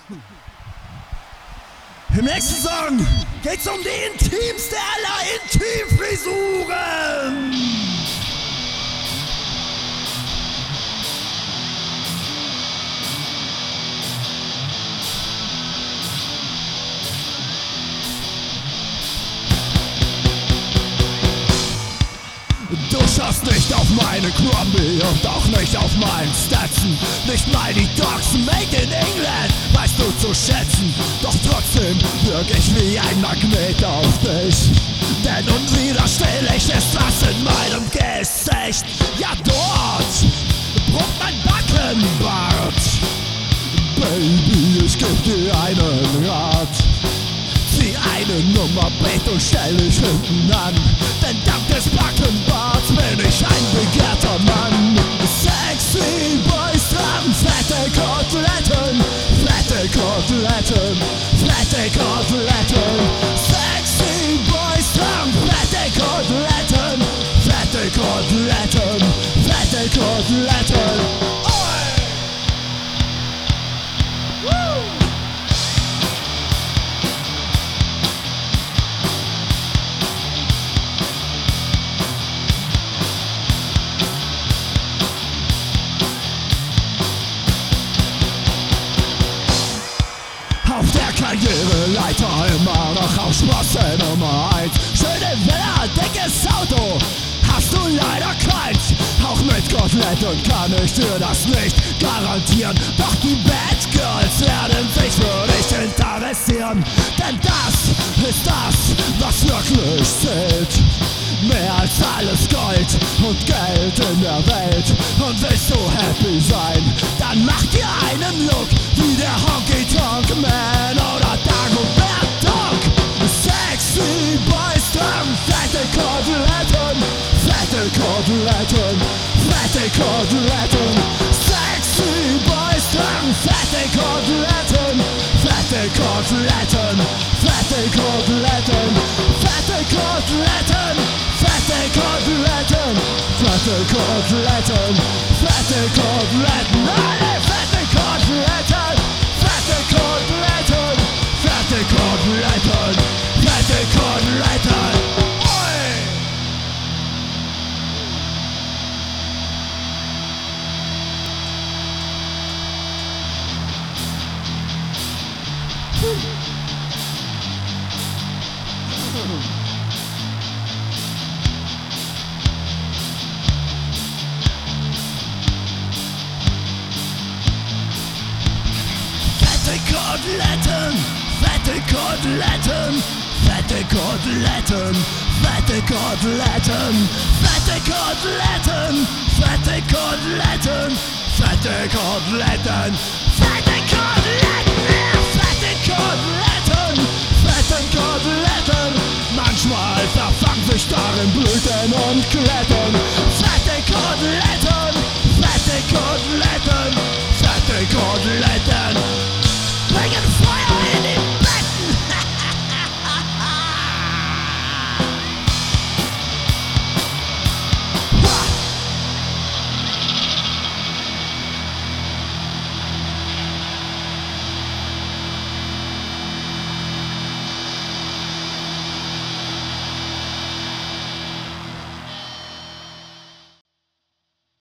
Im nächsten Song geht's um die intimste aller Intimfrisuren. Du schaust nicht auf meine Crombie und auch nicht auf meinen Stetson. Nicht mal die Dogs made in England weißt du zu schätzen. Doch trotzdem wirk ich wie ein Magnet auf dich. Denn unwiderstehlich ist was in meinem Gesicht. Ja, dort brummt mein Backenbart. Baby, ich geb dir einen Rat. Zieh eine Nummer Bett und stell dich hinten an. Denn dank des Backenbarts bin ich ein begehrter Mann. Sexy Boys tragen fette Koteletten, fette Koteletten, fette Koteletten. Sexy Boys tragen fette Koteletten, fette Koteletten, fette Koteletten. Auf der Karriereleiter immer noch auf Sprosse Nummer 1. Schöne Villa, dickes Auto, hast du leider keins. Auch mit Koteletten kann ich dir das nicht garantieren. Doch die Bad Girls werden sich für dich interessieren. Denn das ist das, was wirklich zählt. Mehr als alles Gold und Geld in der Welt. Und willst du happy sein, dann mach dir einen Look wie der Honky Tonk Man oder Dagobert Duck. Sexy Boys tragen fette Koteletten, fette Koteletten, fette Koteletten. Sexy Boys tragen fette Koteletten, fette Koteletten, fette Koteletten, fette Koteletten, fette Koteletten, fette Koteletten, fette Koteletten, alle fette Koteletten, fette Koteletten, fette Koteletten, fette Koteletten. Fette Koteletten, fette Koteletten, fette Koteletten, fette Koteletten, fette Koteletten, fette Koteletten, fette Koteletten, fette Koteletten, fette Koteletten, fette Koteletten. Manchmal verfangen sich darin Blüten und Kletten. Fette Koteletten.